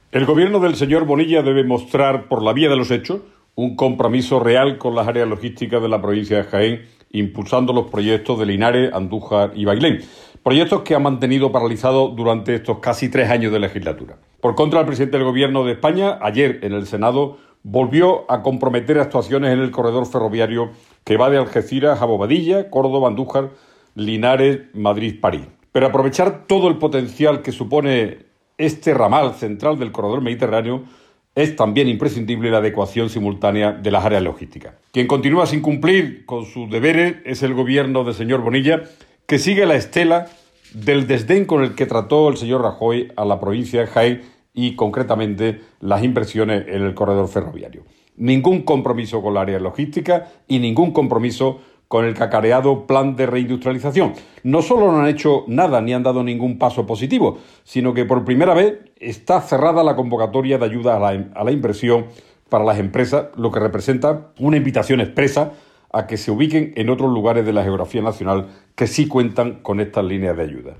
El gobierno del señor Bonilla debe mostrar, por la vía de los hechos, un compromiso real con las áreas logísticas de la provincia de Jaén, impulsando los proyectos de Linares, Andújar y Bailén. Proyectos que ha mantenido paralizados durante estos casi 3 años de legislatura. Por contra, el presidente del Gobierno de España, ayer en el Senado, volvió a comprometer actuaciones en el corredor ferroviario que va de Algeciras a Bobadilla, Córdoba, Andújar, Linares, Madrid, París. Pero aprovechar todo el potencial que supone este ramal central del corredor mediterráneo, es también imprescindible la adecuación simultánea de las áreas logísticas. Quien continúa sin cumplir con sus deberes es el gobierno del señor Bonilla, que sigue la estela del desdén con el que trató el señor Rajoy a la provincia de Jaén y, concretamente, las inversiones en el corredor ferroviario. Ningún compromiso con la área logística y ningún compromiso con el cacareado plan de reindustrialización. No solo no han hecho nada ni han dado ningún paso positivo, sino que por primera vez está cerrada la convocatoria de ayuda a la inversión para las empresas, lo que representa una invitación expresa a que se ubiquen en otros lugares de la geografía nacional que sí cuentan con estas líneas de ayuda.